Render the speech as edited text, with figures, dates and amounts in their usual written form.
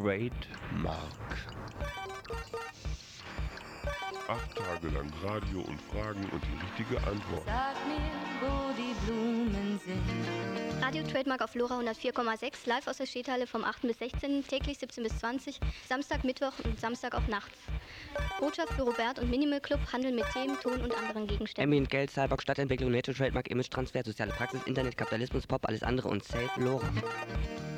Trademark. 8 Tage lang Radio und Fragen und die richtige Antwort. Sag mir, wo die Blumen sind. Radio Trademark auf Lora 104,6, live aus der Stehhalle vom 8. bis 16, täglich 17 bis 20, Samstag, Mittwoch und Samstag auch nachts. Botschaft für Robert und Minimal Club, Handel mit Themen, Ton und anderen Gegenständen. Ambient, Geld, Cyborg, Stadtentwicklung, Netto, Trademark, Image, Transfer, soziale Praxis, Internet, Kapitalismus, Pop, alles andere und Safe, Lora.